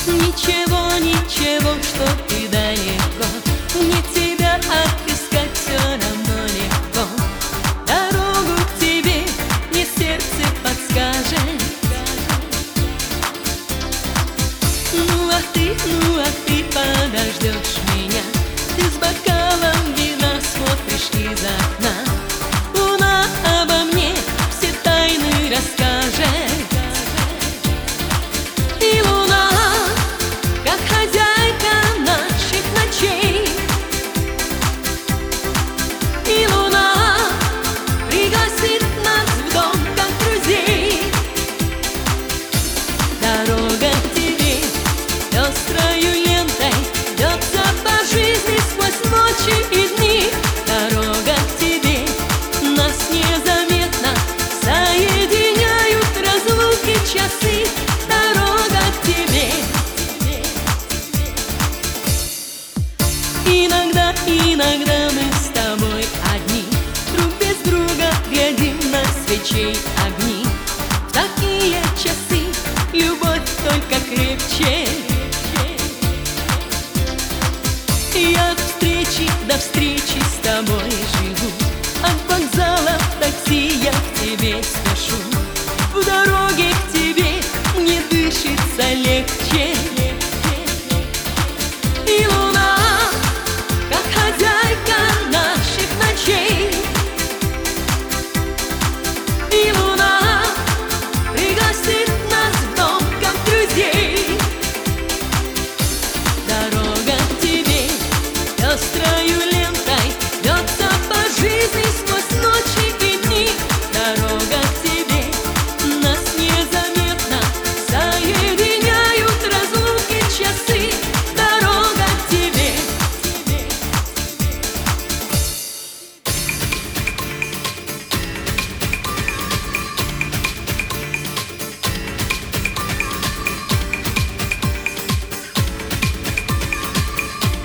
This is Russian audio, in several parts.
Ничего, ничего, что ты далеко, мне тебя отыскать все равно легко. Дорогу к тебе мне сердце подскажет. Ну а ты подождешь меня, ты с бокалом вина смотришь из окна. Луна обо мне все тайны расскажет. И луна, как хозяйка наших ночей, и луна пригласит нас в дом, как друзей. Дорога к тебе пестрою лентой вьется по жизни сквозь ночи и дни. Дорога к тебе нас незаметно соединяют разлуки часы. Дорога к тебе. Иногда мы с тобой одни, друг без друга глядим на свечей огни. В такие часы любовь только крепче. Я от встречи до встречи с тобой живу, от вокзала в такси я к тебе спешу. В дороге к тебе мне дышится легче. И луна, как хозяйка наших ночей, и луна пригласит нас в дом, как друзей. Дорога к тебе пестрою лентой вьется по жизни сквозь ночи и дни. Дорога к тебе нас незаметно соединяют разлуки часы. Дорога к тебе.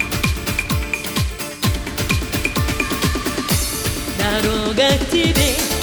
Дорога к тебе.